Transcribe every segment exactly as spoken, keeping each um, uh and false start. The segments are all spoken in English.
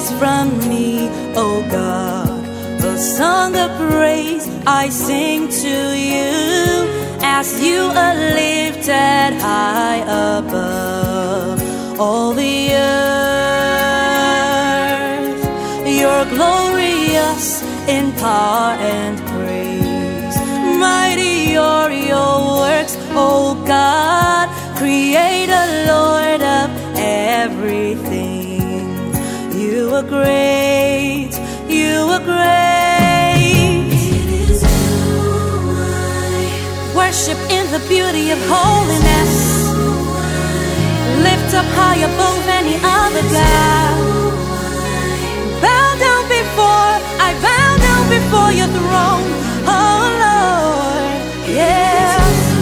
rise from me, O God. A song of praise I sing to you, as you are lifted high above all the earth. You're glorious in power and praise. Mighty are your works, O God, Creator, Lord of everything. You are great, you are great. It is you I Worship in the beauty of holiness. Lift up high above any other God. Bow down before, I bow down before your throne, oh Lord, yeah.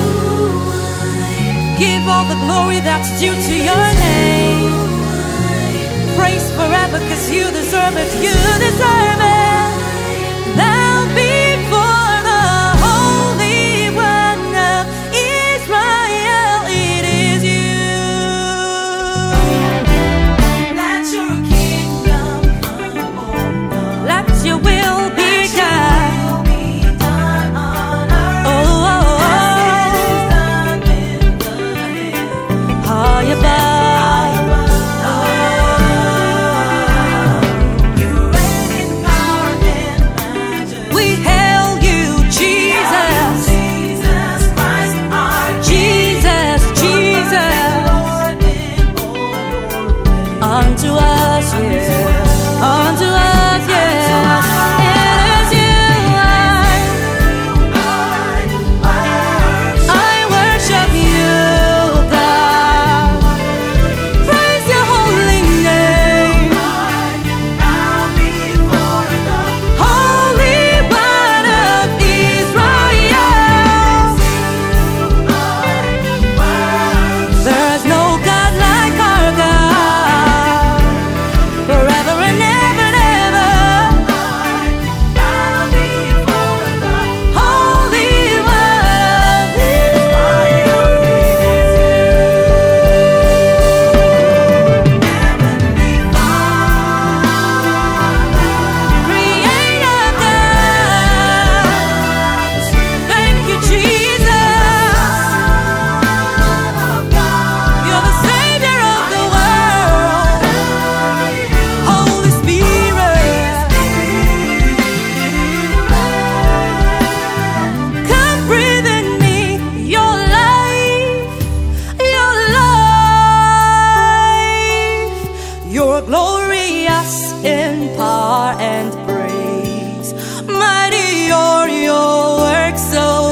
Give all the glory that's due to your name. Praise forever, cause you deserve it, you deserve it. Bow before the Holy One of Israel, it is you. let your kingdom come, oh God. Let your will be done. Will be done on earth Oh, oh, as it is done in the heaven. oh, high above. You reign in power and majesty. We hail you, Jesus, Jesus Christ, our Jesus, Jesus. Lord in glory. Unto us, yeah, unto us, yeah. It is you, I, I worship you, God. Praise your holy name, Holy One of Israel. There's no God like our God, forever and ever and ever. Holy One, Creator God. Thank you, Jesus. You're the Savior of the world. Holy Spirit, come breathe in me your life, your life. You're glorious in power and praise. Mighty are your works, so